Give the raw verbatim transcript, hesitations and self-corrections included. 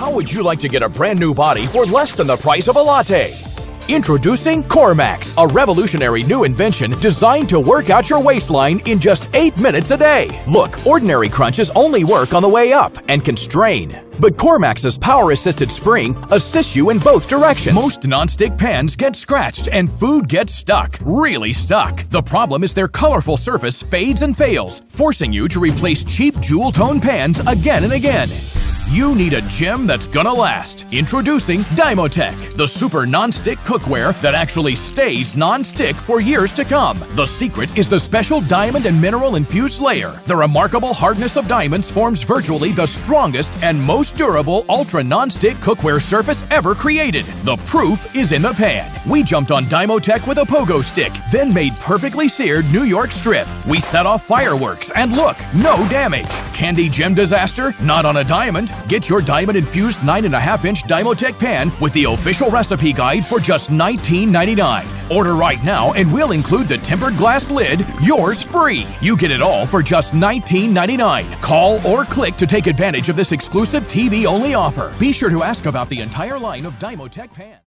How would you like to get a brand new body for less than the price of a latte? Introducing CoreMax, a revolutionary new invention designed to work out your waistline in just eight minutes a day. Look, ordinary crunches only work on the way up and can strain. But CoreMax's power-assisted spring assists you in both directions. Most non-stick pans get scratched and food gets stuck, really stuck. The problem is their colorful surface fades and fails, forcing you to replace cheap jewel-tone pans again and again. You need a gem that's gonna last. Introducing Dymotech, the super non-stick cookware that actually stays non-stick for years to come. The secret is the special diamond and mineral-infused layer. The remarkable hardness of diamonds forms virtually the strongest and most durable ultra non-stick cookware surface ever created. The proof is in the pan. We jumped on Dymotech with a pogo stick, then made perfectly seared New York strip. We set off fireworks, and look, no damage. Candy gem disaster? Not on a diamond. Get your diamond-infused nine and a half inch Dymotech pan with the official recipe guide for just nineteen ninety-nine. Order right now and we'll include the tempered glass lid, yours free. You get it all for just nineteen ninety-nine. Call or click to take advantage of this exclusive T V-only offer. Be sure to ask about the entire line of Dymotech pans.